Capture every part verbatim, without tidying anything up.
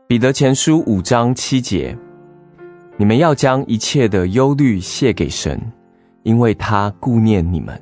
彼得前书五章七节，你们要将一切的忧虑卸给神，因为他顾念你们。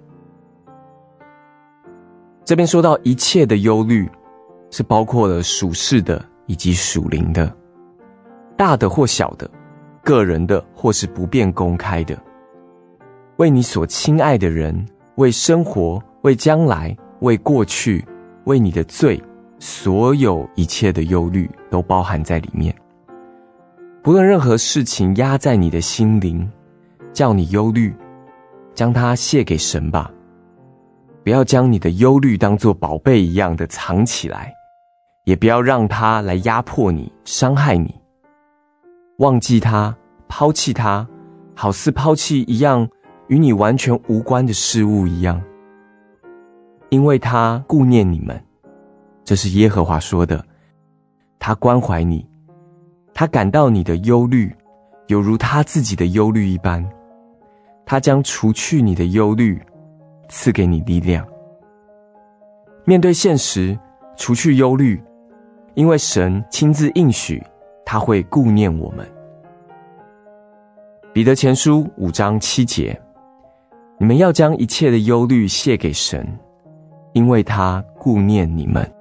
这边说到一切的忧虑，是包括了属世的以及属灵的，大的或小的，个人的或是不便公开的，为你所亲爱的人，为生活，为将来，为过去，为你的罪，所有一切的忧虑都包含在里面。不论任何事情压在你的心灵，叫你忧虑，将它卸给神吧。不要将你的忧虑当作宝贝一样的藏起来，也不要让它来压迫你，伤害你。忘记它，抛弃它，好似抛弃一样与你完全无关的事物一样。因为他顾念你们，这是耶和华说的，他关怀你，他感到你的忧虑，有如他自己的忧虑一般，他将除去你的忧虑，赐给你力量。面对现实，除去忧虑，因为神亲自应许，他会顾念我们。彼得前书五章七节，你们要将一切的忧虑卸给神，因为他顾念你们。